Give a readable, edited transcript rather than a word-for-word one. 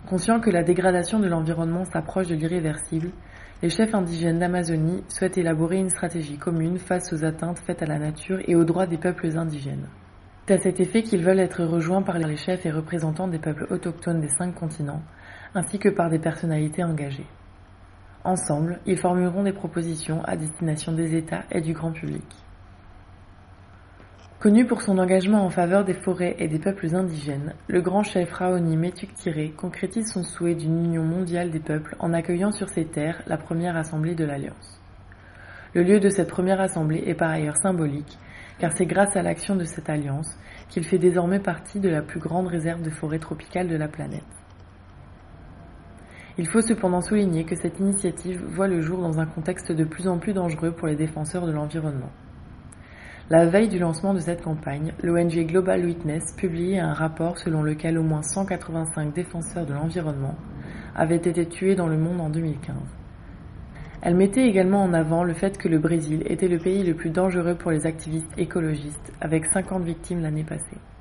Conscients que la dégradation de l'environnement s'approche de l'irréversible, les chefs indigènes d'Amazonie souhaitent élaborer une stratégie commune face aux atteintes faites à la nature et aux droits des peuples indigènes. C'est à cet effet qu'ils veulent être rejoints par les chefs et représentants des peuples autochtones des 5 continents, ainsi que par des personnalités engagées. Ensemble, ils formuleront des propositions à destination des États et du grand public. Connu pour son engagement en faveur des forêts et des peuples indigènes, le grand chef Raoni Metuktire concrétise son souhait d'une union mondiale des peuples en accueillant sur ses terres la première assemblée de l'Alliance. Le lieu de cette première assemblée est par ailleurs symbolique, car c'est grâce à l'action de cette alliance qu'il fait désormais partie de la plus grande réserve de forêt tropicale de la planète. Il faut cependant souligner que cette initiative voit le jour dans un contexte de plus en plus dangereux pour les défenseur de l'environnement. La veille du lancement de cette campagne, l'ONG Global Witness publiait un rapport selon lequel au moins 185 défenseurs de l'environnement avaient été tués dans le monde en 2015. Elle mettait également en avant le fait que le Brésil était le pays le plus dangereux pour les activistes écologistes, avec 50 victimes l'année passée.